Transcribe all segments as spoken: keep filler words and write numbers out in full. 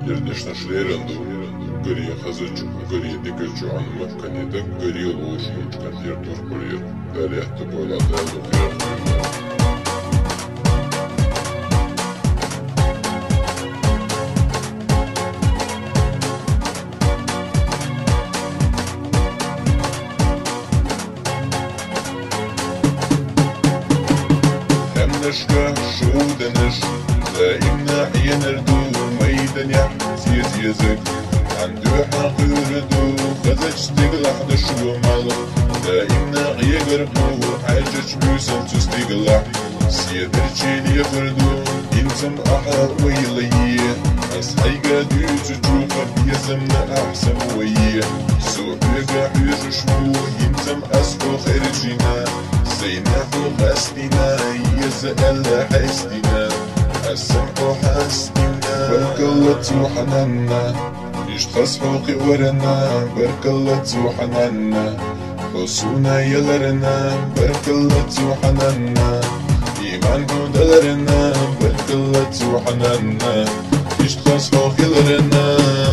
Yerdeşna şreyrando, gariye hazıcı, gariye dikkaçı anmak kaneda, gariye loğuşu uçkan yer torkulir. Dariyahta boylada lukirar kuyular. Hemneşka şu deniş, دائما ينردو ميدان يحزيز يزك عنده حقيردو خزج تقلح دشو مالو دائما يقربو حاجج بيسم تستقلح سيدر تشيل يفردو ينزم أحر ويليه أصحي قادو تجوخ بيزمنا أحسن ويه سوحيقا حيش شبو ينزم أسفو خارجنا سيناحو غاستنا يزأل حاستنا السمح حسبنا بارك الله وحننا يشخص حقوقي ورنا بارك الله وحننا خصونا يلرنا بارك الله وحننا إيمان هدلرنا بارك الله وحننا يشخص حقوقي ورنا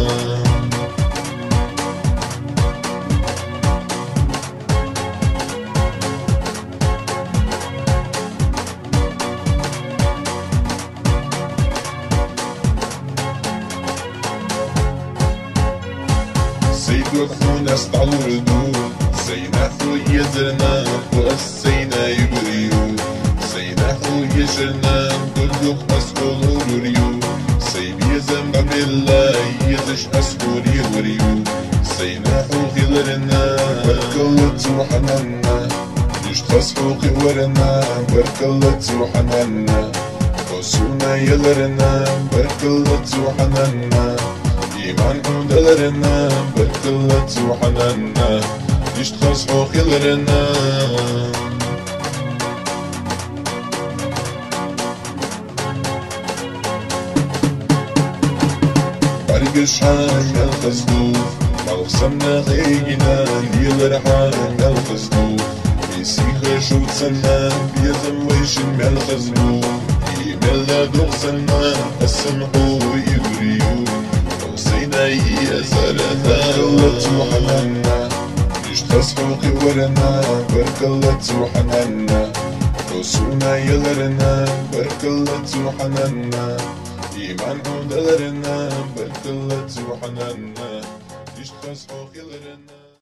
سيدوكونا استعوردو سيناحو يزرنا وأسينا يبريو سيناحو يجرنا دلوك أسكول وريو سيبيزم بملا يزش أسكول يوريو سيناحو غيلرنا بارك الله وحننا يشخص حقوقي ورنا بارك الله وحننا خصونا يلرنا بارك الله وحننا إيمان هدلرنا بارك الله وحننا يشتخص حقوقي لرنا برقش حان الخزدوف مالخصمنا غينا ليل رحان الخزدوف يسيخ شو تسنى بيزم ويشن الخزدوف يملا دوغسنا السمحو يبريو سينا يزرنا بارك الله وحننا يشخص حقوقي ورنا بارك الله وحننا خصونا يلرنا بارك الله وحننا إيمان هدلرنا بارك الله وحننا يشخص حقوقي لرنا